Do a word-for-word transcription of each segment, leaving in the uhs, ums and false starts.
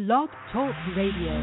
Blog Talk Radio.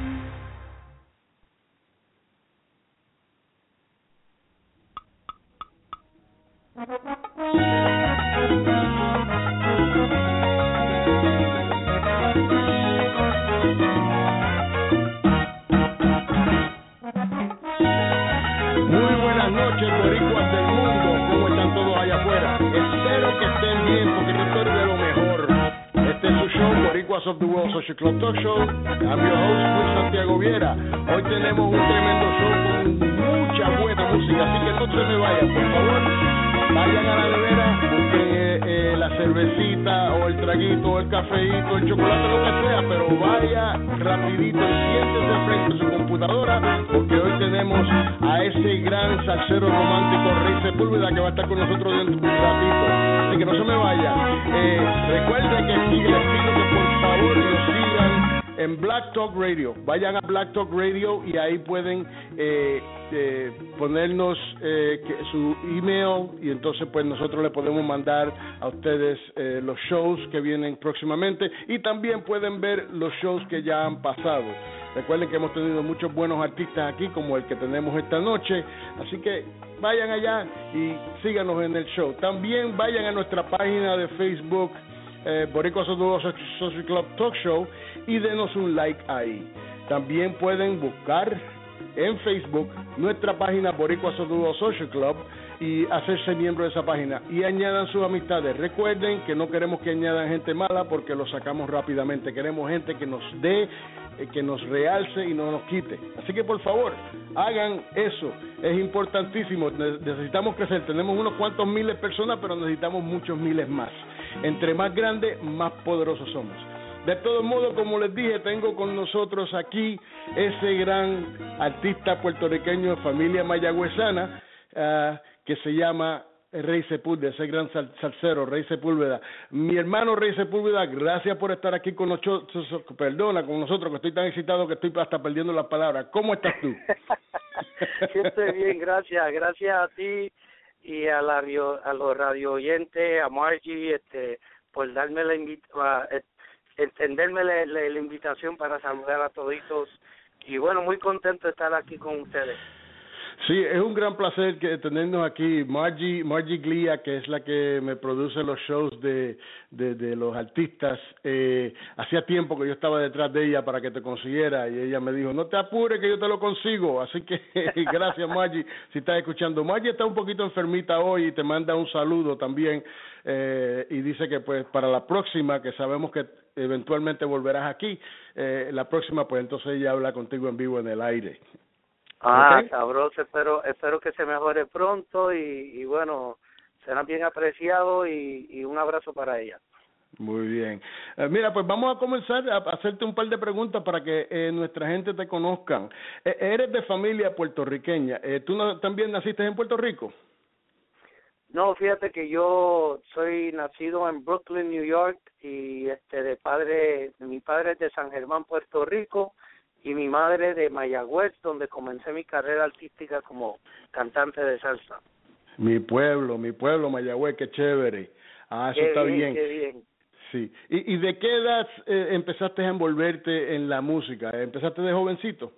Of the World Social Club Talk Show. I'm your host, Luis Santiago Viera. Hoy tenemos un tremendo show con mucha buena música, así que no se me vayan, por favor. Vayan a la nevera, busquen eh, eh, la cervecita o el traguito o el cafeíto, el chocolate, lo que sea, pero vaya rapidito y siéntese frente a su computadora, porque hoy tenemos a ese gran salsero romántico Rey Sepúlveda que va a estar con nosotros dentro de un ratito. Así que no se me vayan. Eh, recuerden que aquí les pido que por favor nos sigan en Black Talk Radio. Vayan a Black Talk Radio y ahí pueden eh, eh, ponernos eh, que, su email, y entonces pues nosotros le podemos mandar a ustedes eh, los shows que vienen próximamente, y también pueden ver los shows que ya han pasado. Recuerden que hemos tenido muchos buenos artistas aquí, como el que tenemos esta noche, así que vayan allá y síganos en el show. También vayan a nuestra página de Facebook, eh, Boricua Social Club Talk Show, y denos un like ahí. También pueden buscar en Facebook nuestra página Boricua Social Club y hacerse miembro de esa página, y añadan sus amistades. Recuerden que no queremos que añadan gente mala, porque lo sacamos rápidamente. Queremos gente que nos dé, eh, que nos realce y no nos quite. Así que por favor, hagan eso. Es importantísimo. Necesitamos crecer. Tenemos unos cuantos miles de personas, pero necesitamos muchos miles más. Entre más grandes, más poderosos somos. De todos modos, como les dije, tengo con nosotros aquí ese gran artista puertorriqueño de familia mayagüezana, uh, que se llama Rey Sepúlveda, ese gran sal, salsero, Rey Sepúlveda. Mi hermano Rey Sepúlveda, gracias por estar aquí con nosotros, perdona, con nosotros, que estoy tan excitado que estoy hasta perdiendo las palabras. ¿Cómo estás tú? Sí, estoy bien, gracias, gracias a ti y a, la, a los radio oyentes, a Margie, este, por darme la invitación, entenderme la, la, la invitación para saludar a toditos, y bueno, muy contento de estar aquí con ustedes. Sí, es un gran placer que tenernos aquí. Margie, Margie Glia, que es la que me produce los shows de, de, de los artistas, eh, hacía tiempo que yo estaba detrás de ella para que te consiguiera, y ella me dijo, no te apures que yo te lo consigo. Así que gracias, Margie, si estás escuchando. Margie está un poquito enfermita hoy y te manda un saludo también, eh, y dice que pues para la próxima, que sabemos que eventualmente volverás aquí, eh, la próxima pues entonces ella habla contigo en vivo en el aire. Ah, okay. Sabroso, espero, espero que se mejore pronto, y, y bueno, será bien apreciado, y, y un abrazo para ella. Muy bien. Eh, mira, pues vamos a comenzar a hacerte un par de preguntas para que eh, nuestra gente te conozcan. Eh, eres de familia puertorriqueña. Eh, ¿Tú no, también naciste en Puerto Rico? No, fíjate que yo soy nacido en Brooklyn, New York, y este de padre, mi padre es de San Germán, Puerto Rico, y mi madre de Mayagüez, donde comencé mi carrera artística como cantante de salsa. Mi pueblo, mi pueblo, Mayagüez, qué chévere. Ah, eso qué está bien, bien. Qué bien. Sí. ¿Y, y de qué edad eh, empezaste a envolverte en la música? ¿Empezaste de jovencito?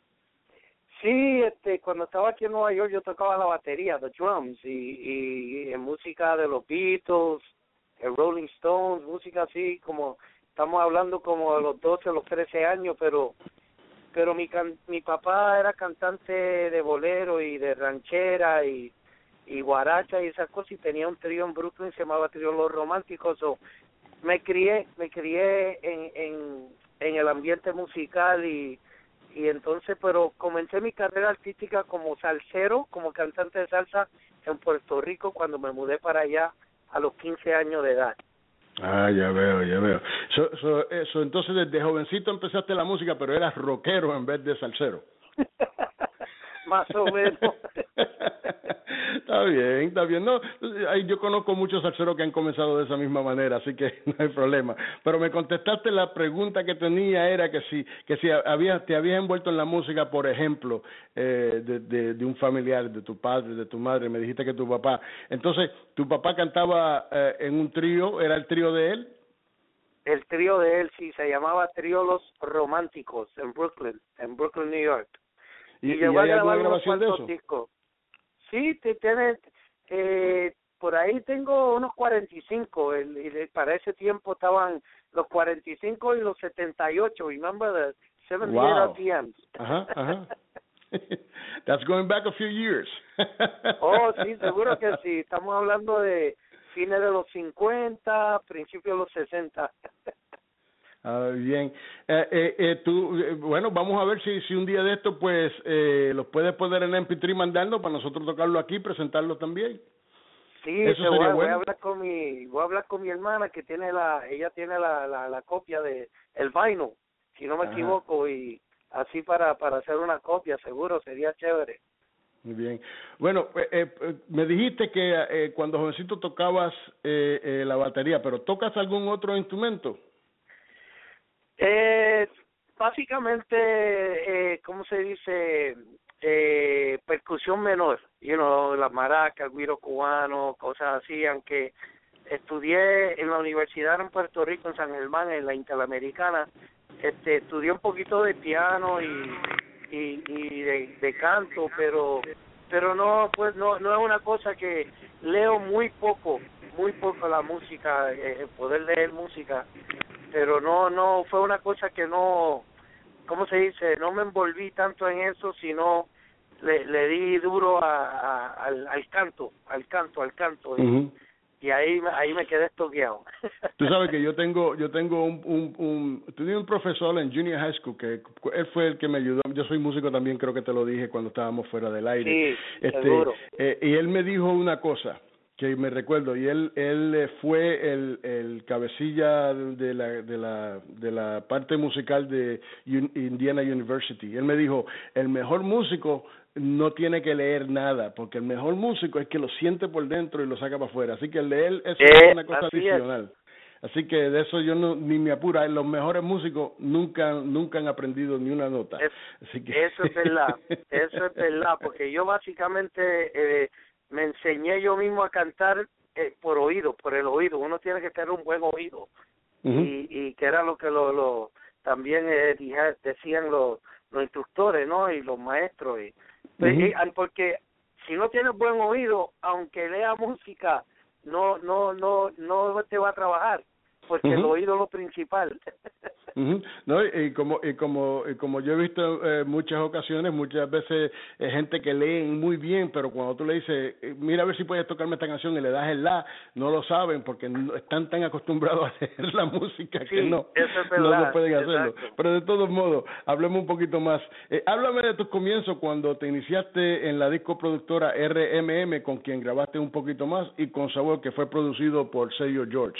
Sí, este, cuando estaba aquí en Nueva York yo tocaba la batería, the drums, y, y, y en música de los Beatles, el Rolling Stones, música así, como estamos hablando como a los doce, a los trece años, pero pero mi can, mi papá era cantante de bolero y de ranchera y, y guaracha y esas cosas, y tenía un trío en Brooklyn, se llamaba Trío Los Románticos. So, me crié, me crié en, en, en el ambiente musical, y y entonces, pero comencé mi carrera artística como salsero, como cantante de salsa en Puerto Rico, cuando me mudé para allá a los quince años de edad. Ah, ya veo, ya veo. So, so, eso, entonces desde jovencito empezaste la música, pero eras rockero en vez de salsero. Más o menos. Está bien, está bien. No, yo conozco muchos salseros que han comenzado de esa misma manera, así que no hay problema. Pero me contestaste la pregunta que tenía, era que si que si habías, te habías envuelto en la música, por ejemplo, eh, de, de, de un familiar, de tu padre, de tu madre. Me dijiste que tu papá. Entonces, ¿tu papá cantaba eh, en un trío? ¿Era el trío de él? el trío de él, sí, se llamaba Trío Los Románticos en Brooklyn, en Brooklyn, New York. ¿Y, y, y llegó hay a alguna grabar unos grabación de cuantos eso? discos. Sí, te tiene, eh, por ahí tengo unos cuarenta y cinco, el, el, para ese tiempo estaban los cuarenta y cinco y los setenta y ocho, remember the seventy-eight Wow. R P Ms. Ajá, ajá. That's going back a few years. Oh, sí, seguro que sí. Estamos hablando de fines de los cincuenta, principios de los sesenta. Ah, bien. Eh, eh, eh, tú, eh, bueno, vamos a ver si, si un día de esto, pues, eh, los puedes poner en M P tres mandando para nosotros tocarlo aquí, presentarlo también. Sí, eso te sería voy, bueno. voy a hablar con mi, voy a hablar con mi hermana que tiene la, ella tiene la, la, la copia de el vinyl, si no me Ajá. equivoco, y así para, para hacer una copia, seguro sería chévere. Muy bien. Bueno, eh, eh, me dijiste que eh, cuando jovencito tocabas eh, eh, la batería, pero ¿tocas algún otro instrumento? Eh, básicamente, eh, ¿cómo se dice? Eh, percusión menor, you know, la maraca, el güiro cubano, cosas así, aunque estudié en la universidad en Puerto Rico, en San Germán, en la Interamericana, este, estudié un poquito de piano y y, y de, de canto, pero pero no, pues no no es una cosa que leo muy poco, muy poco la música, eh, poder leer música, pero no no fue una cosa que no, ¿cómo se dice? No me envolví tanto en eso, sino le, le di duro a, a, al, al canto, al canto, al canto, y, uh-huh. y ahí ahí me quedé estoqueado. Tú sabes que yo tengo yo tengo un un, un tuve un profesor en Junior High School que él fue el que me ayudó. Yo soy músico también, creo que te lo dije cuando estábamos fuera del aire. Sí, este, seguro. Eh, y él me dijo una cosa que me recuerdo, y él él fue el el cabecilla de la de la de la parte musical de Indiana University. Él me dijo, el mejor músico no tiene que leer nada, porque el mejor músico es que lo siente por dentro y lo saca para afuera. Así que leer eso eh, es una cosa adicional. Es. Así que de eso yo no ni me apura. Los mejores músicos nunca nunca han aprendido ni una nota. Es, Así que eso es verdad, eso es verdad, porque yo básicamente eh, me enseñé yo mismo a cantar eh, por oído, por el oído. Uno tiene que tener un buen oído. Uh-huh. y, y que era lo que lo, lo también eh, dije, decían los los instructores, ¿no? Y los maestros. Y, uh-huh. y, porque si no tienes buen oído, aunque lea música, no no no no te va a trabajar, porque uh-huh. el oído es lo principal. Uh-huh. No, y como y como y como yo he visto eh, muchas ocasiones, muchas veces eh, gente que lee muy bien, pero cuando tú le dices, mira a ver si puedes tocarme esta canción y le das el la, no lo saben porque no, están tan acostumbrados a leer la música sí, que no, eso es verdad, no lo pueden hacerlo. Exacto. Pero de todos modos, hablemos un poquito más. Eh, háblame de tus comienzos cuando te iniciaste en la disco productora R M M, con quien grabaste un poquito más, y con Sabor, que fue producido por Sergio George.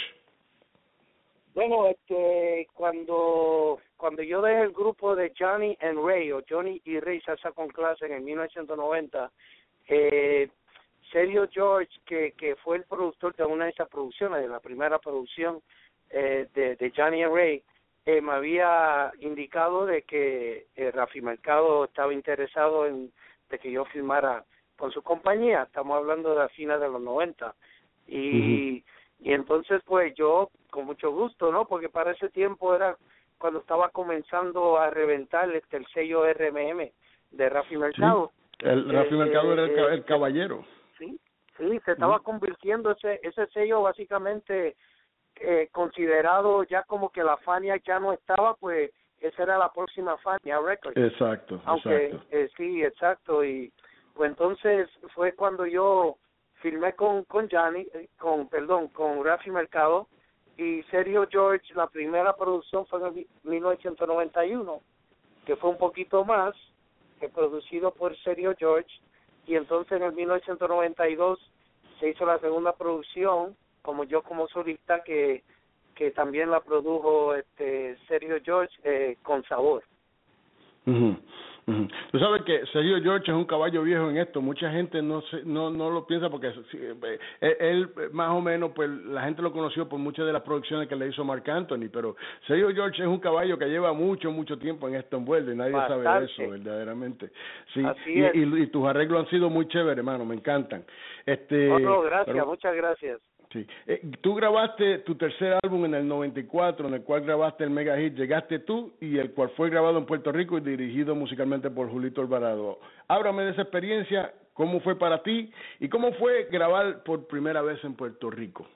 Bueno, este, cuando cuando yo dejé el grupo de Johnny and Ray, o Johnny y Ray Salsa con Clase en el mil novecientos noventa, eh, Sergio George, que que fue el productor de una de esas producciones, de la primera producción eh, de, de Johnny and Ray, eh, me había indicado de que eh, Rafi Mercado estaba interesado en de que yo filmara con su compañía. Estamos hablando de la fines de los noventa. Y... Uh-huh. Y entonces, pues, yo, con mucho gusto, ¿no? Porque para ese tiempo era cuando estaba comenzando a reventar este, el sello R M M de Rafi Mercado. Sí, el Rafi eh, Mercado era el, el caballero. Sí, sí, se estaba uh-huh. convirtiendo ese ese sello básicamente eh, considerado ya como que la Fania ya no estaba, pues, esa era la próxima Fania Records. Exacto, Aunque, exacto. Eh, sí, exacto. Y, pues, entonces fue cuando yo filmé con con Johnny, con perdón, con Rafi Mercado y Sergio George. La primera producción fue en mil novecientos noventa y uno, que fue un poquito más, que producido por Sergio George, y entonces en el mil novecientos noventa y dos se hizo la segunda producción, como yo como solista, que que también la produjo este Sergio George eh, con Sabor. Uh-huh. Uh-huh. Tú sabes que Sergio George es un caballo viejo en esto. Mucha gente no se, no no lo piensa porque él, él más o menos, pues la gente lo conoció por muchas de las producciones que le hizo Marc Anthony, pero Sergio George es un caballo que lleva mucho mucho tiempo en esto envuelto y nadie Bastante. sabe de eso verdaderamente. Sí. Así y, es. y, y tus arreglos han sido muy chéveres, hermano, me encantan. Este, oh, no, gracias, pero, muchas gracias. Sí. Eh, tú grabaste tu tercer álbum en el noventa y cuatro, en el cual grabaste el mega hit Llegaste Tú, y el cual fue grabado en Puerto Rico y dirigido musicalmente por Julito Alvarado. Háblame de esa experiencia, cómo fue para ti y cómo fue grabar por primera vez en Puerto Rico.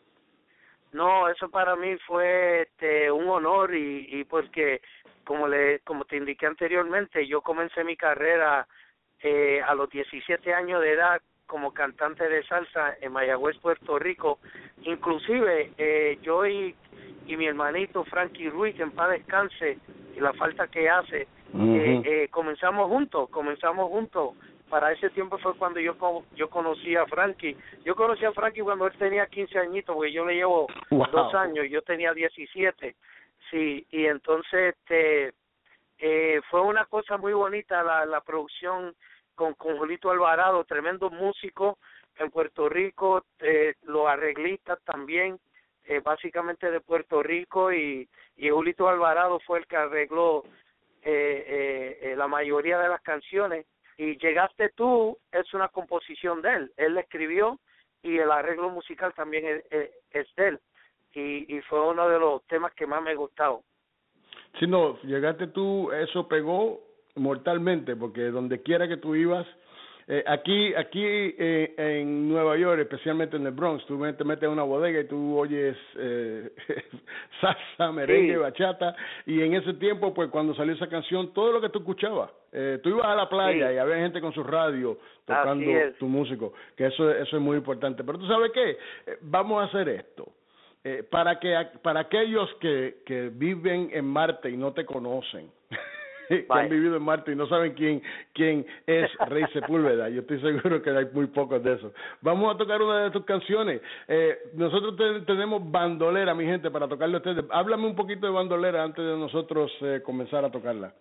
No, eso para mí fue este, un honor y, y porque, como le como te indiqué anteriormente, yo comencé mi carrera eh, a los diecisiete años de edad como cantante de salsa en Mayagüez, Puerto Rico. Inclusive eh, yo y, y mi hermanito Frankie Ruiz, que en paz descanse, y la falta que hace, uh-huh. eh, eh, comenzamos juntos, comenzamos juntos. Para ese tiempo fue cuando yo yo conocí a Frankie. Yo conocí a Frankie cuando él tenía quince añitos, porque yo le llevo wow. dos años, yo tenía diecisiete. Sí, y entonces este eh, fue una cosa muy bonita la, la producción con, con Julito Alvarado, tremendo músico en Puerto Rico, eh, los arreglistas también, eh, básicamente de Puerto Rico, y, y Julito Alvarado fue el que arregló eh, eh, eh, la mayoría de las canciones. Y Llegaste Tú es una composición de él, él la escribió y el arreglo musical también es, es, es de él, y, y fue uno de los temas que más me gustó. Sí, no, Llegaste Tú, eso pegó mortalmente, porque donde quiera que tú ibas, eh, aquí aquí eh, en Nueva York, especialmente en el Bronx, tú te metes en una bodega y tú oyes eh, salsa, merengue, sí. bachata, y en ese tiempo, pues cuando salió esa canción, todo lo que tú escuchabas, eh, tú ibas a la playa sí. y había gente con su radio tocando tu músico, que eso, eso es muy importante. Pero tú sabes qué, eh, vamos a hacer esto. Eh, para que para aquellos que, que viven en Marte y no te conocen, que Bye. han vivido en Marte y no saben quién quién es Rey Sepúlveda, yo estoy seguro que hay muy pocos de esos. Vamos a tocar una de tus canciones. Eh, nosotros te, tenemos bandolera, mi gente, para tocarle a ustedes. Háblame un poquito de bandolera antes de nosotros eh, comenzar a tocarla.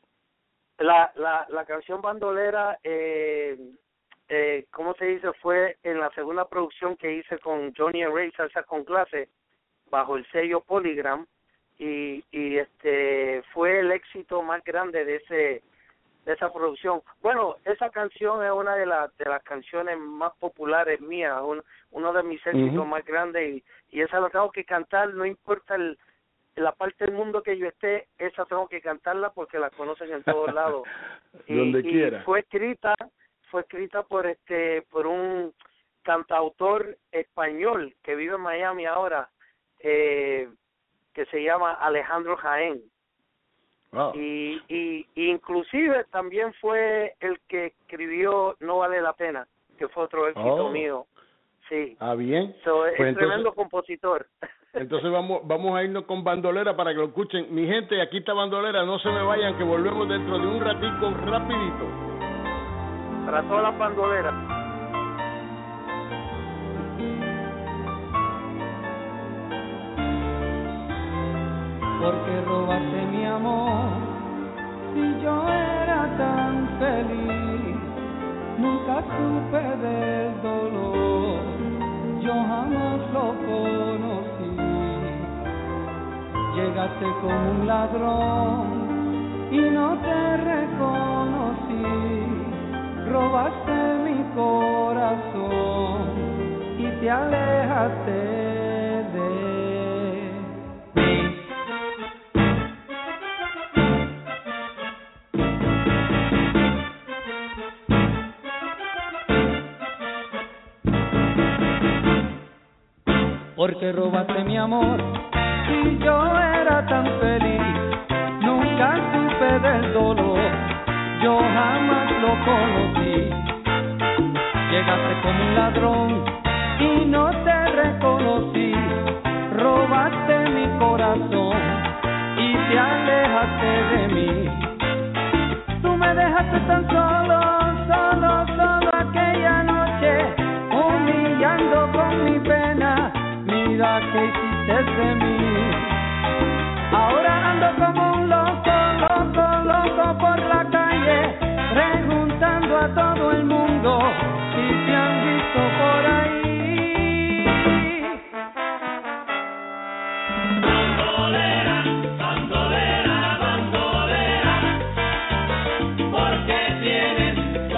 La la, la canción bandolera, eh, eh, ¿cómo se dice? Fue en la segunda producción que hice con Johnny Ray, Salsa con Clase, bajo el sello Polygram. Y, y este fue el éxito más grande de ese de esa producción. Bueno, esa canción es una de las de las canciones más populares mías, un, uno de mis éxitos uh-huh. más grandes, y, y esa la tengo que cantar, no importa el, la parte del mundo que yo esté, esa tengo que cantarla porque la conocen en todos lados. y, Donde y quiera. Fue escrita, fue escrita por este por un cantautor español que vive en Miami ahora, eh que se llama Alejandro Jaén. Wow. Y, y, y inclusive también fue el que escribió No Vale la Pena, que fue otro éxito oh. mío. Sí. Ah, bien. So, pues es entonces, tremendo compositor. Entonces vamos vamos a irnos con bandolera para que lo escuchen. Mi gente, aquí está bandolera, no se me vayan, que volvemos dentro de un ratico rapidito. Para todas las bandoleras. Porque robaste mi amor, si yo era tan feliz, nunca supe del dolor, yo jamás lo conocí. Llegaste como un ladrón y no te reconocí, robaste mi corazón y te alejaste de mí. Porque robaste mi amor y yo era tan feliz, nunca supe del dolor, yo jamás lo conocí. Llegaste como un ladrón y no te reconocí, robaste mi corazón y te alejaste de mí. Tú me dejaste tan solo, solo, solo aquella noche, humillando con mi pena. Mira que hiciste de mí. Ahora ando como un loco, loco, loco por la calle, preguntando a todo el mundo si te han visto por ahí. Bandolera, bandolera, bandolera, porque tienes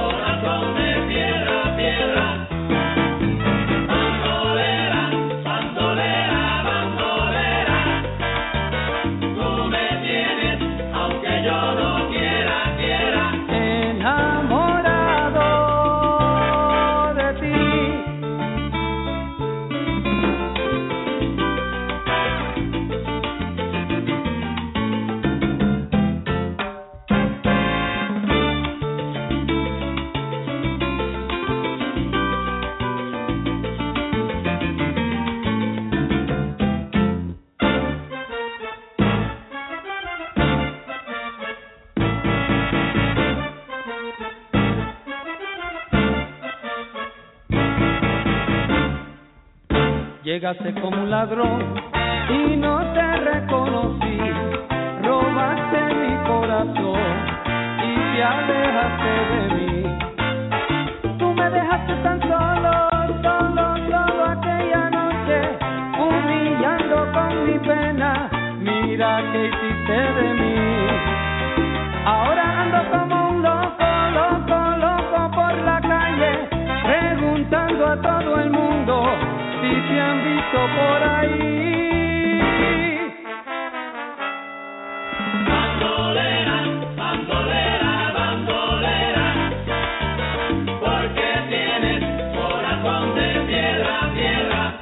Llegaste como un ladrón y no te reconocí, robaste mi corazón y te alejaste de mí. Tú me dejaste tan solo, solo, solo aquella noche, humillando con mi pena, mira que hiciste de mí. Ahora ando como un loco, loco, loco por la calle, preguntando a todo el mundo si te han visto por ahí. Bandolera, bandolera, bandolera, porque tienes corazón de piedra, piedra.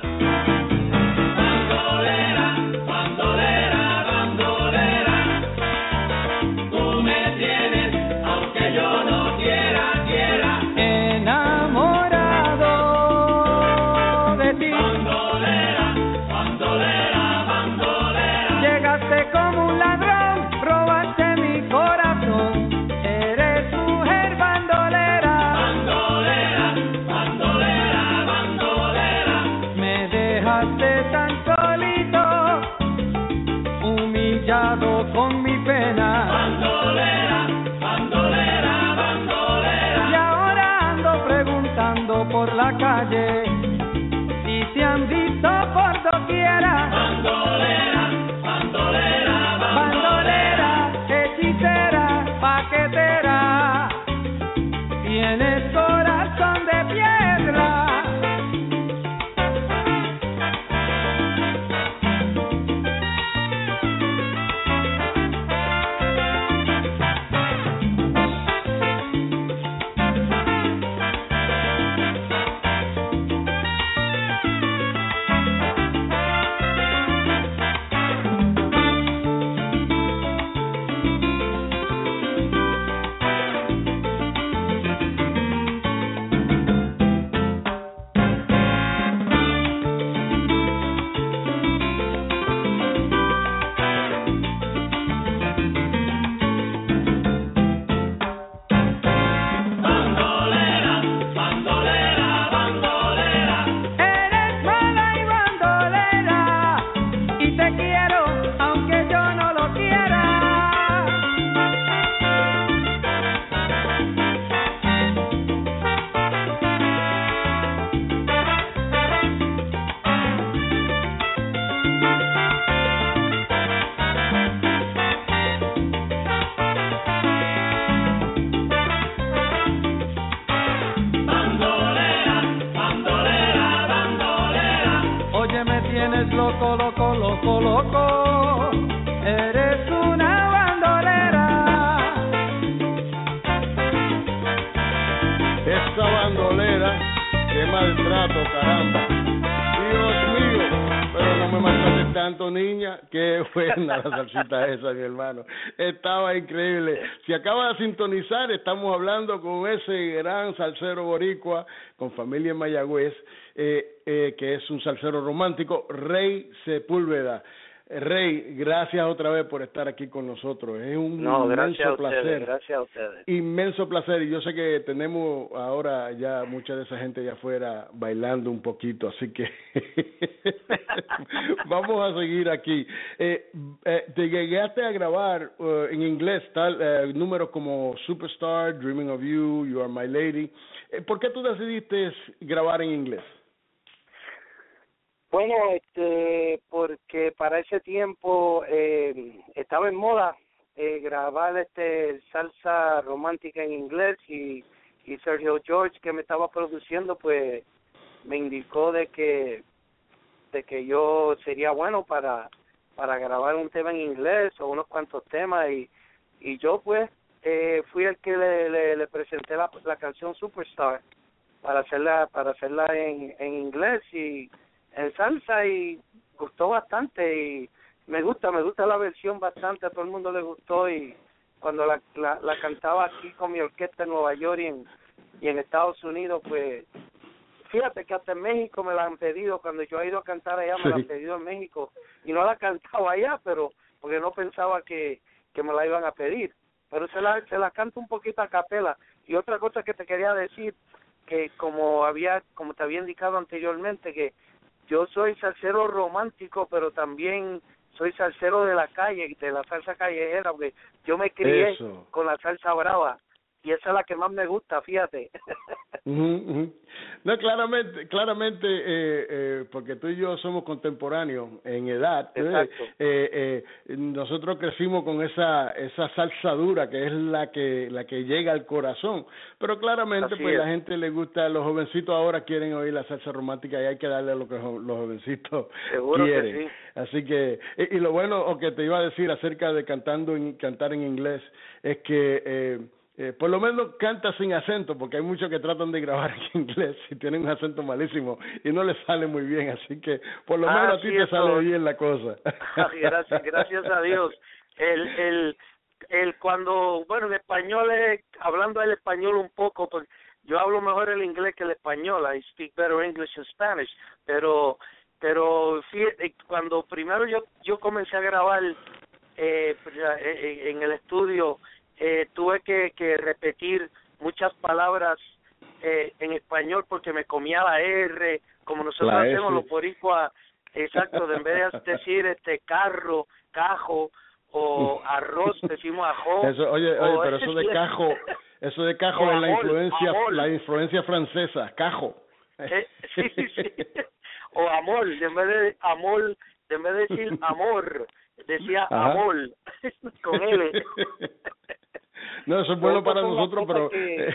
Bandolera, bandolera, bandolera, tú me tienes aunque yo no quiera, quiera. Enamorado de ti. Bandolera, bandolera, bandolera. Llegaste como un ladrón, robaste mi corazón. Eres mujer bandolera. Bandolera, bandolera, bandolera. Me dejaste tan solito, humillado con mi pena. Bandolera, bandolera, bandolera. Y ahora ando preguntando por la calle si te han visto por doquiera. Bandolera, bandolera, Bandolera, hechicera, paquetera, tienes corazón de piedra. bandolera, bandolera, bandolera. Eres mala y bandolera, y te quiero aunque yo no lo quiera. Bandolera, bandolera, bandolera. Oye, me tienes loco, loco, loco, loco. Eres una bandolera. Esta bandolera, qué maltrato, caramba. Dios mío, pero no me maltrates tanto, niña. Qué buena la salsita esa, mi hermano. Estaba increíble. Si acaba de sintonizar, estamos hablando con ese gran salsero boricua, con familia en Mayagüez, eh, eh, que es un salsero romántico, Rey Sepúlveda. Rey, gracias otra vez por estar aquí con nosotros. Es un No, gracias a inmenso ustedes, placer. gracias a ustedes. Inmenso placer, y yo sé que tenemos ahora ya mucha de esa gente allá afuera bailando un poquito, así que vamos a seguir aquí. Eh, eh, te llegaste a grabar uh, en inglés tal uh, números como Superstar, Dreaming of You, You Are My Lady. Eh, ¿Por qué tú decidiste grabar en inglés? Bueno, este, porque para ese tiempo eh, estaba en moda eh, grabar este salsa romántica en inglés y, y Sergio George, que me estaba produciendo, pues me indicó de que de que yo sería bueno para para grabar un tema en inglés o unos cuantos temas y y yo pues eh, fui el que le, le, le presenté la, la canción Superstar para hacerla para hacerla en, en inglés y en salsa y gustó bastante y me gusta, me gusta la versión bastante, a todo el mundo le gustó y cuando la, la, la cantaba aquí con mi orquesta en Nueva York y en, y en Estados Unidos, pues fíjate que hasta en México me la han pedido, cuando yo he ido a cantar allá me la han pedido en México y no la cantaba allá, pero porque no pensaba que, que me la iban a pedir, pero se la, se la canto un poquito a capela. Y otra cosa que te quería decir, que como había como te había indicado anteriormente, que yo soy salsero romántico, pero también soy salsero de la calle, de la salsa callejera, porque yo me crié Eso. con la salsa brava y esa es la que más me gusta, fíjate. Uh-huh, uh-huh. No, claramente, claramente, eh, eh, porque tú y yo somos contemporáneos en edad. Exacto. Eh, eh, nosotros crecimos con esa esa salsa dura que es la que la que llega al corazón. Pero claramente, Así pues es. la gente le gusta, los jovencitos ahora quieren oír la salsa romántica y hay que darle lo que los jovencitos Seguro que quieren. sí. Así que, y, y lo bueno, o que te iba a decir acerca de cantando en, cantar en inglés, es que eh, Eh, por lo menos canta sin acento, porque hay muchos que tratan de grabar en inglés y tienen un acento malísimo y no les sale muy bien, así que por lo Ah, menos a ti sí, te eso. sale bien la cosa. gracias, gracias a Dios. El, el, el cuando, bueno, en español, es, hablando el español un poco, pues yo hablo mejor el inglés que el español. I speak better English and Spanish, pero, pero fíjate, cuando primero yo, yo comencé a grabar eh, en el estudio, eh, tuve que, que repetir muchas palabras eh, en español porque me comía la R, como nosotros La hacemos S. los boricuas, exacto, de en vez de decir este carro, cajo o arroz, decimos ajo. Eso, oye, oye, pero eso de cajo, eso de cajo O es la amol, influencia, amol. la influencia francesa, cajo. Eh, sí, sí, sí. O amor, de en vez de amor, de en vez de decir amor, decía Ajá. amor, con L. No, eso es bueno Pero para esas son las nosotros, cosas pero que-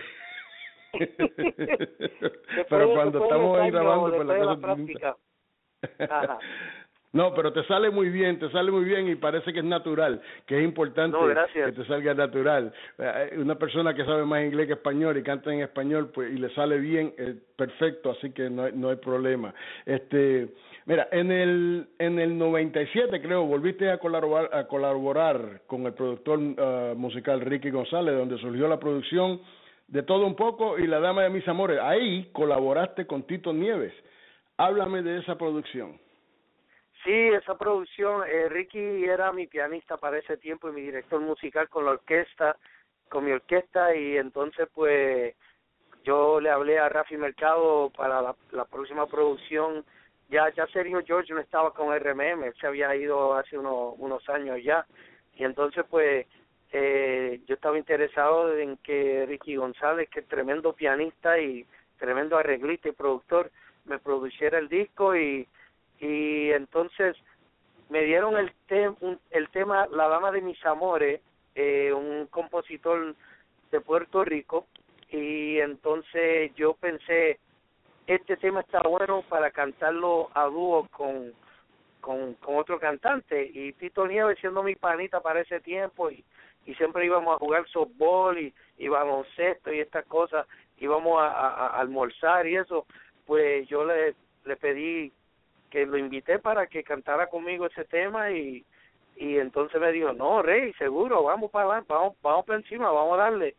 pero Después- cuando después de estamos los ahí años, grabando, pues después la de la cosa es distinta. práctica. Ajá. No, pero te sale muy bien, te sale muy bien y parece que es natural, que es importante No, gracias. que te salga natural. Eh, Una persona que sabe más inglés que español y canta en español, pues y le sale bien, eh, perfecto, así que no hay, no hay problema. Este, mira, en el en el noventa y siete creo volviste a colaborar a colaborar con el productor uh, musical Ricky González, donde surgió la producción de Todo un Poco y La Dama de Mis Amores. Ahí colaboraste con Tito Nieves. Háblame de esa producción. Sí, esa producción, eh, Ricky era mi pianista para ese tiempo y mi director musical con la orquesta, con mi orquesta, y entonces pues yo le hablé a Rafi Mercado para la, la próxima producción. Ya ya Sergio George no estaba con R M M, él se había ido hace unos, unos años ya, y entonces pues eh, yo estaba interesado en que Ricky González, que es tremendo pianista y tremendo arreglista y productor, me produciera el disco y y entonces me dieron el te un, el tema La Dama de Mis Amores, eh, un compositor de Puerto Rico, y entonces yo pensé, este tema está bueno para cantarlo a dúo con con con otro cantante, y Tito Nieves siendo mi panita para ese tiempo, y, y siempre íbamos a jugar softball y, y baloncesto y estas cosas, íbamos a, a, a almorzar y eso, pues yo le le pedí que lo invité para que cantara conmigo ese tema, y y entonces me dijo, no, Rey, seguro, vamos para adelante, vamos, vamos para encima, vamos a darle,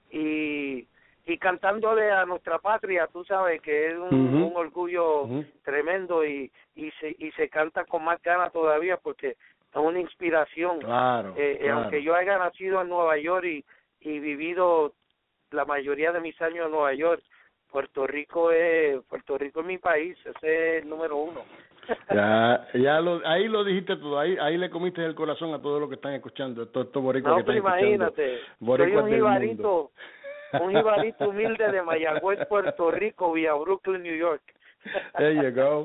y y cantándole a nuestra patria, tú sabes que es un, Uh-huh. un orgullo Uh-huh. tremendo, y y se y se canta con más ganas todavía porque es una inspiración. Claro, eh, eh, claro. Aunque yo haya nacido en Nueva York y y vivido la mayoría de mis años en Nueva York, Puerto Rico es Puerto Rico es mi país, ese es el número uno. Ya, ya lo, ahí lo dijiste todo, ahí ahí le comiste el corazón a todos los que están escuchando, todos estos boricuas No, que están pero imagínate, escuchando. soy Boricuas un del jibarito, mundo. un jibarito humilde de Mayagüez, Puerto Rico, vía Brooklyn, New York. There you go.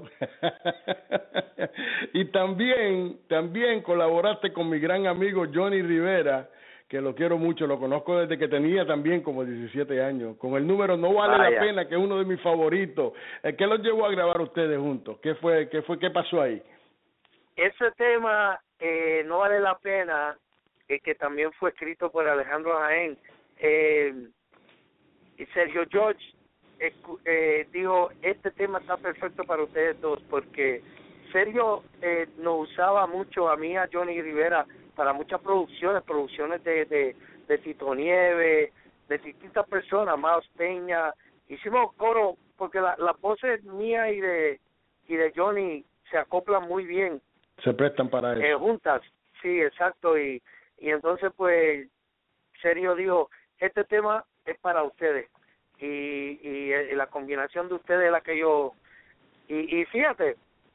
Y también, también colaboraste con mi gran amigo Johnny Rivera, que lo quiero mucho, lo conozco desde que tenía también como diecisiete años, con el número No Vale Vaya. la Pena, que es uno de mis favoritos. ¿Qué los llevó a grabar ustedes juntos? ¿Qué fue, qué fue, qué pasó ahí? Ese tema, eh, No Vale la Pena, eh, que también fue escrito por Alejandro Jaén, eh, y Sergio George eh, eh, dijo, este tema está perfecto para ustedes dos, porque Sergio eh, nos usaba mucho a mí y a Johnny Rivera para muchas producciones, producciones de, de, de Tito Nieves, de distintas personas, Miles Peña. Hicimos coro porque la, la voces mía y de y de Johnny se acoplan muy bien. Se prestan para eso. Eh, juntas, sí, exacto. Y, y entonces, pues, Sergio dijo, este tema es para ustedes. Y, y, y la combinación de ustedes es la que yo... Y, y fíjate,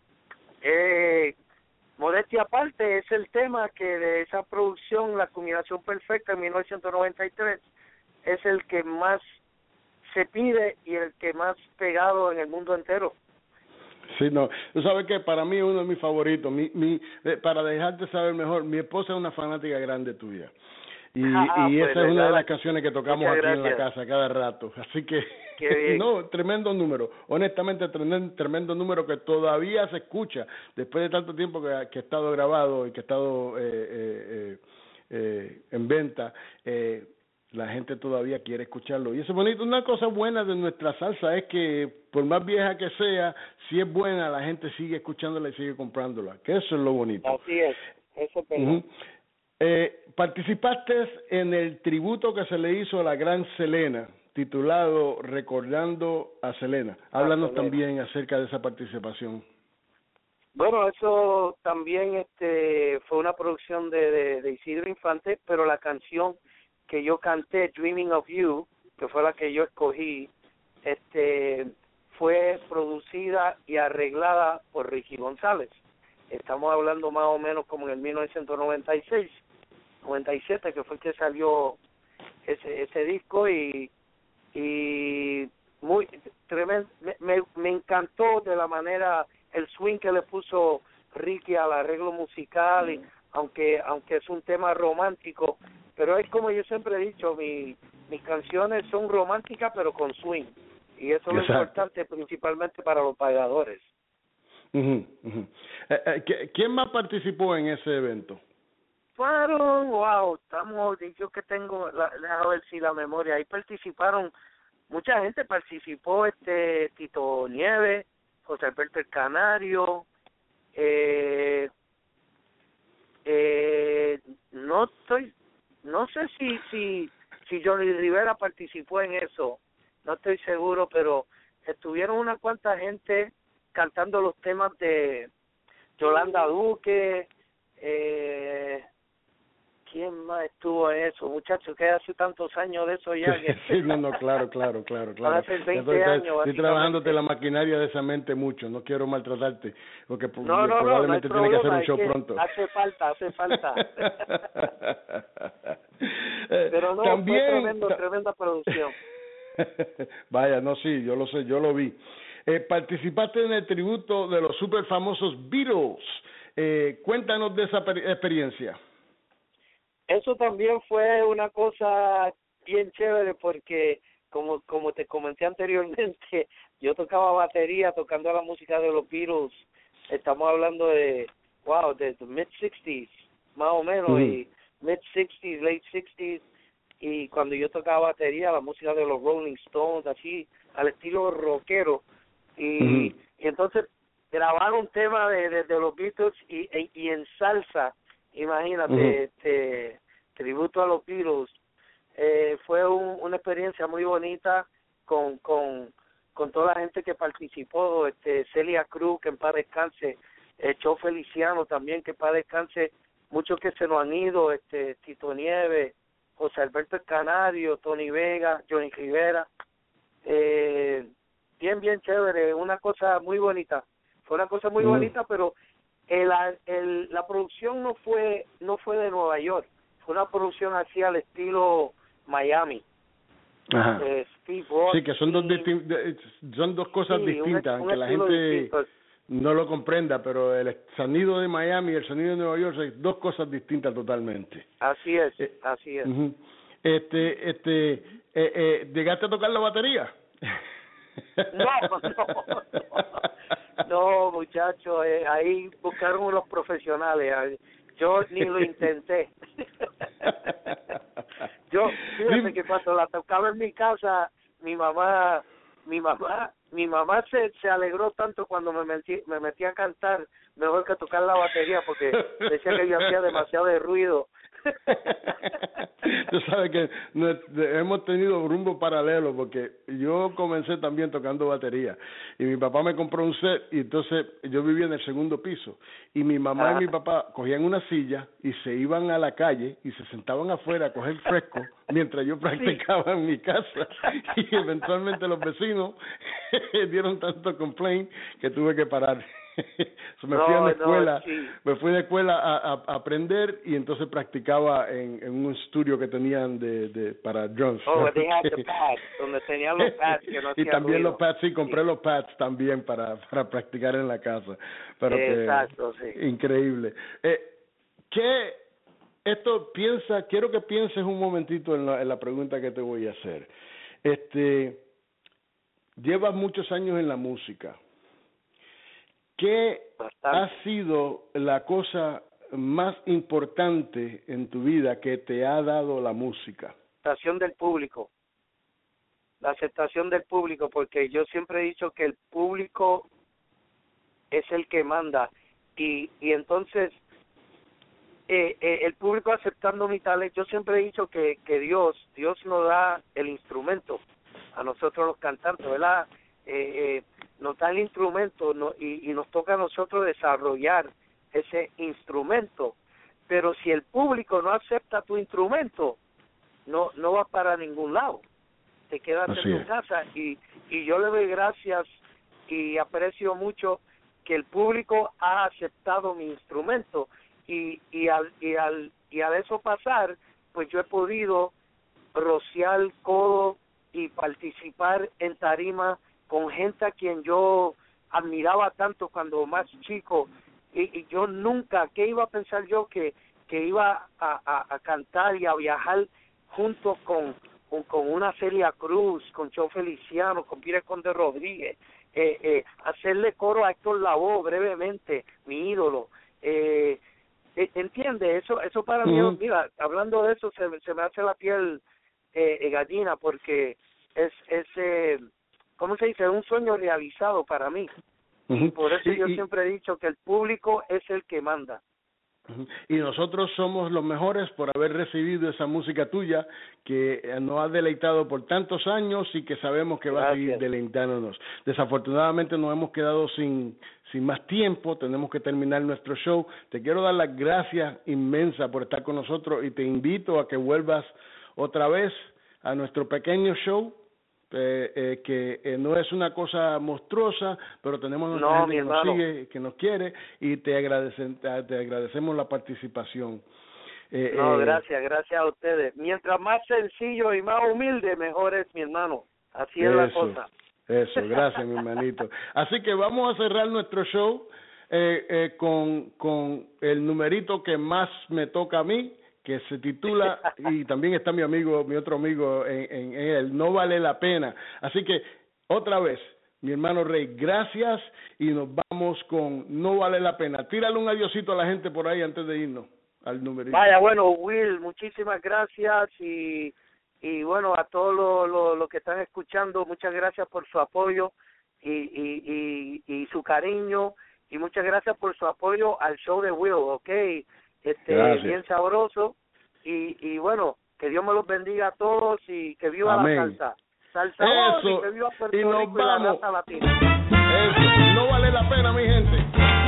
Eh, modestia aparte, es el tema que de esa producción, La Combinación Perfecta, en mil novecientos noventa y tres, es el que más se pide y el que más pegado en el mundo entero. Sí, no, tú sabes que para mí es uno de mis favoritos. Mi, mi, eh, para dejarte saber mejor, mi esposa es una fanática grande tuya. Y, ah, y pues esa es una de las canciones que tocamos aquí gracias. en la casa cada rato. Así que, Qué no, tremendo número. Honestamente, tremendo, tremendo número que todavía se escucha después de tanto tiempo que, que ha estado grabado y que ha estado eh, eh, eh, eh, en venta. Eh, la gente todavía quiere escucharlo. Y eso es bonito. Una cosa buena de nuestra salsa es que, por más vieja que sea, si es buena, la gente sigue escuchándola y sigue comprándola. Que eso es lo bonito. Así es, eso es verdad. Uh-huh. Eh, participaste en el tributo que se le hizo a la gran Selena, titulado Recordando a Selena. Háblanos Selena. también acerca de esa participación. Bueno, eso también este fue una producción de, de, de Isidro Infante, pero la canción que yo canté, Dreaming of You, que fue la que yo escogí, este fue producida y arreglada por Ricky González. Estamos hablando más o menos como en el mil novecientos noventa y seis, noventa y siete, que fue que salió ese ese disco y y muy tremendo, me, me encantó de la manera el swing que le puso Ricky al arreglo musical, y aunque aunque es un tema romántico, pero es como yo siempre he dicho, mi, mis canciones son románticas pero con swing, y eso es lo importante principalmente para los bailadores. Uh-huh, uh-huh. Eh, eh, ¿Quién más participó en ese evento? Fueron, wow, estamos, yo que tengo, la, a ver si la memoria, ahí participaron, mucha gente participó, este Tito Nieves, José Alberto el Canario, eh, eh, no estoy, no sé si si si Johnny Rivera participó en eso, no estoy seguro, pero estuvieron una cuanta gente cantando los temas de Yolanda Duque, eh, ¿quién más estuvo en eso? Muchachos, que hace tantos años de eso ya. Que... sí, no, no, claro, claro, claro, claro. Hace veinte estoy, años, estoy trabajándote la maquinaria de esa mente mucho, no quiero maltratarte, porque no, no, probablemente no, no tienes que hacer un show que pronto. Hace falta, hace falta. Pero no, también, fue tremendo, tremenda producción. Vaya, no, sí, yo lo sé, yo lo vi. Eh, participaste en el tributo de los super famosos Beatles. Eh, cuéntanos de esa experiencia. Eso también fue una cosa bien chévere porque, como como te comenté anteriormente, yo tocaba batería tocando la música de los Beatles. Estamos hablando de, wow, de mid sixties, más o menos, uh-huh. y mid sixties, late sixties, y cuando yo tocaba batería, la música de los Rolling Stones, así, al estilo rockero, y, uh-huh. y entonces grabar un tema de, de, de los Beatles y, y, y en salsa, imagínate, uh-huh. este tributo a los Beatles, eh, fue un, una experiencia muy bonita con con con toda la gente que participó, este Celia Cruz, que en paz descanse, eh, Cho Feliciano también, que en paz descanse, muchos que se nos han ido, este Tito Nieves, José Alberto el Canario, Tony Vega, Johnny Rivera, eh, bien, bien chévere, una cosa muy bonita, fue una cosa muy uh-huh. bonita, pero el, el, la producción no fue no fue de Nueva York, fue una producción así al estilo Miami. Ajá. Eh, Steve Ross, sí, que son dos distin- son dos cosas sí, distintas, un, un aunque la gente distinto. no lo comprenda, pero el sonido de Miami y el sonido de Nueva York son dos cosas distintas totalmente. Así es, eh, así es. Uh-huh. Este, este, eh, eh, ¿llegaste a tocar la batería? No, no, no, no muchachos, eh, ahí buscaron unos profesionales, yo ni lo intenté. Yo, fíjate que cuando la tocaba en mi casa, mi mamá, mi mamá, mi mamá se se alegró tanto cuando me metí, me metí a cantar, mejor que tocar la batería, porque decía que yo hacía demasiado de ruido. Tú sabes que no, hemos tenido rumbo paralelo, porque yo comencé también tocando batería y mi papá me compró un set y entonces yo vivía en el segundo piso y mi mamá ah. y mi papá cogían una silla y se iban a la calle y se sentaban afuera a coger fresco mientras yo practicaba sí. en mi casa, y eventualmente los vecinos dieron tanto complaint que tuve que parar. so me no, fui a la escuela, no, sí. me fui a la escuela a, a, a aprender y entonces practicaba en, en un estudio que tenían de, de para drums. Oh, they had the pads, donde tenían los pads que no y también ruido. los pads, sí, compré sí. los pads también para, para practicar en la casa. Pero Exacto, que, sí. Increíble. Eh, ¿Qué esto piensa? Quiero que pienses un momentito en la, en la pregunta que te voy a hacer. Este, llevas muchos años en la música. ¿Qué Bastante. ha sido la cosa más importante en tu vida que te ha dado la música? La aceptación del público. La aceptación del público, porque yo siempre he dicho que el público es el que manda. Y, y entonces, eh, eh, el público aceptando mi talento, yo siempre he dicho que, que Dios, Dios nos da el instrumento a nosotros los cantantes, ¿verdad? Eh, eh, nos da el instrumento no, y, y nos toca a nosotros desarrollar ese instrumento, pero si el público no acepta tu instrumento, no no vas para ningún lado, te quedas Así en tu es. casa y, y yo le doy gracias y aprecio mucho que el público ha aceptado mi instrumento y, y, al, y, al, y al eso pasar, pues yo he podido rociar el codo y participar en tarima con gente a quien yo admiraba tanto cuando más chico, y, y yo nunca, ¿qué iba a pensar yo que, que iba a, a, a cantar y a viajar junto con, con, con una Celia Cruz, con Joe Feliciano, con Pires Conde Rodríguez, eh, eh, hacerle coro a Héctor Lavoe brevemente, mi ídolo, eh, eh, ¿entiende? Eso eso para Uh-huh. mí, mira, hablando de eso, se, se me hace la piel eh, gallina, porque es, es eh, ¿cómo se dice? Un sueño realizado para mí. Uh-huh. Y por eso y, yo y, siempre he dicho que el público es el que manda. uh-huh. Y nosotros somos los mejores por haber recibido esa música tuya que nos ha deleitado por tantos años y que sabemos que va Gracias. a seguir deleitándonos. Desafortunadamente nos hemos quedado sin, sin más tiempo, tenemos que terminar nuestro show. Te quiero dar las gracias inmensas por estar con nosotros y te invito a que vuelvas otra vez a nuestro pequeño show. Eh, eh, que eh, no es una cosa monstruosa, pero tenemos nuestra No, gente mi que nos hermano. sigue, que nos quiere y te agradecen, te, te agradecemos la participación. Eh, No, eh, gracias, gracias a ustedes. Mientras más sencillo y más humilde, mejor es, mi hermano. Así es eso, la cosa. Eso, gracias, mi hermanito. Así que vamos a cerrar nuestro show eh, eh, con, con el numerito que más me toca a mí, que se titula, y también está mi amigo, mi otro amigo en, en, en él, No Vale la Pena. Así que, otra vez, mi hermano Rey, gracias, y nos vamos con No Vale la Pena. Tírale un adiosito a la gente por ahí antes de irnos al numerito. Vaya, bueno, Will, muchísimas gracias, y y bueno, a todos los lo, lo que están escuchando, muchas gracias por su apoyo y, y, y, y su cariño, y muchas gracias por su apoyo al show de Will, ¿ok? Este, Gracias. bien sabroso, y, y bueno, que Dios me los bendiga a todos y que viva Amén. la salsa. Salsa voz, Eso, y que viva Puerto y nos Rico y la vamos. raza latina. Eso, no vale la pena, mi gente.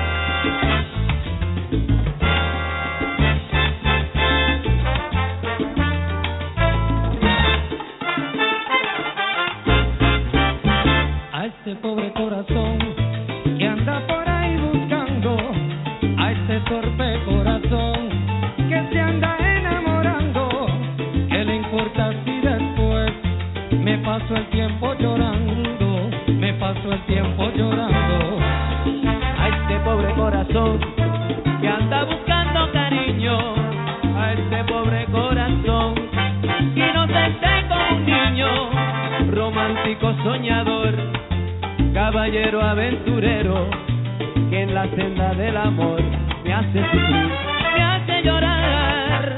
A este pobre corazón que anda por ahí buscando, a este torpe corazón que se anda enamorando, ¿qué le importa si después me paso el tiempo llorando, me paso el tiempo llorando? A este pobre corazón que anda buscando cariño, a este pobre corazón inocente como un niño, romántico soñador, caballero aventurero, que en la senda del amor me hace sufrir, me hace llorar.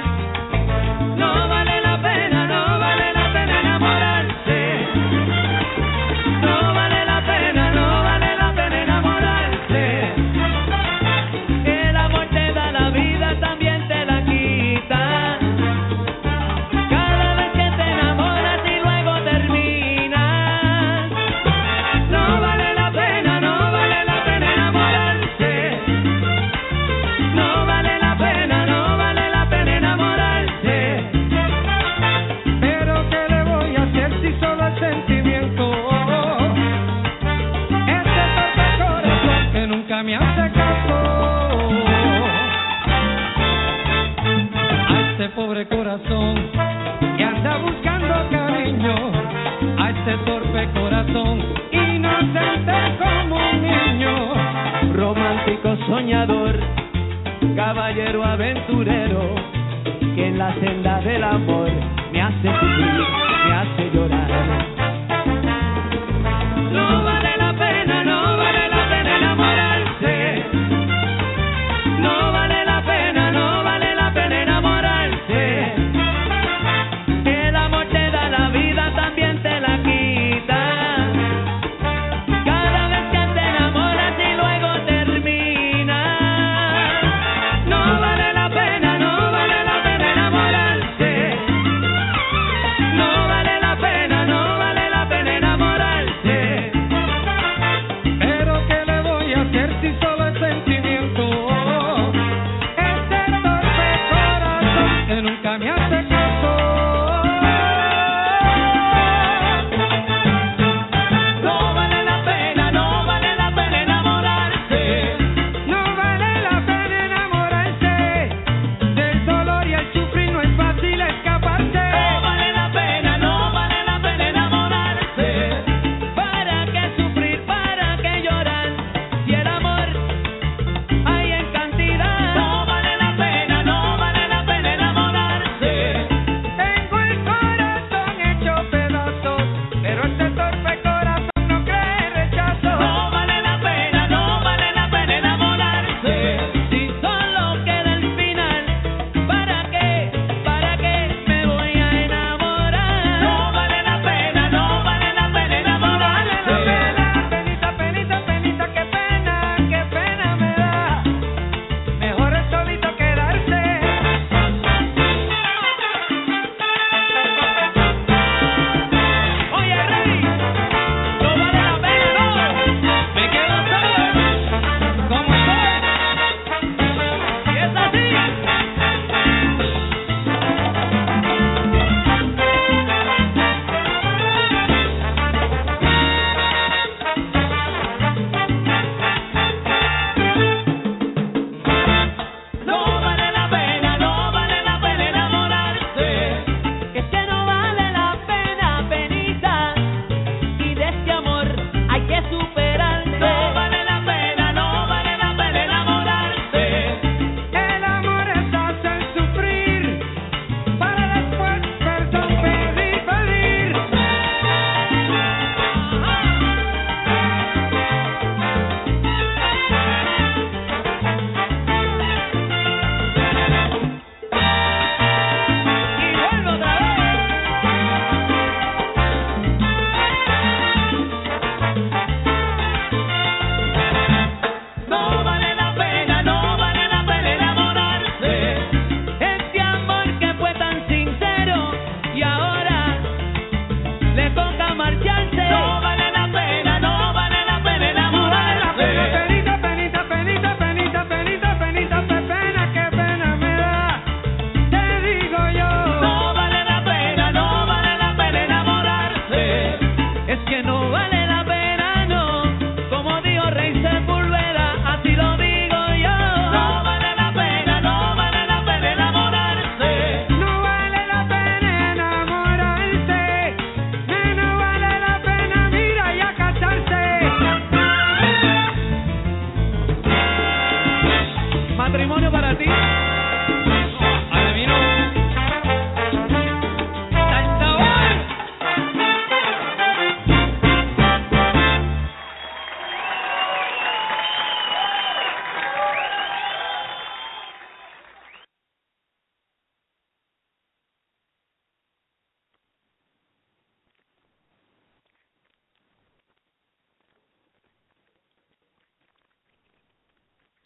No vale la pena, no vale la pena enamorarse. No vale la pena, no vale la pena enamorarse. El amor te da la vida, también te la quita. Cada vez que te enamoras y luego terminas. No vale la pena, no vale la pena enamorarse. No corazón, inocente como un niño, romántico soñador, caballero aventurero, que en la senda del amor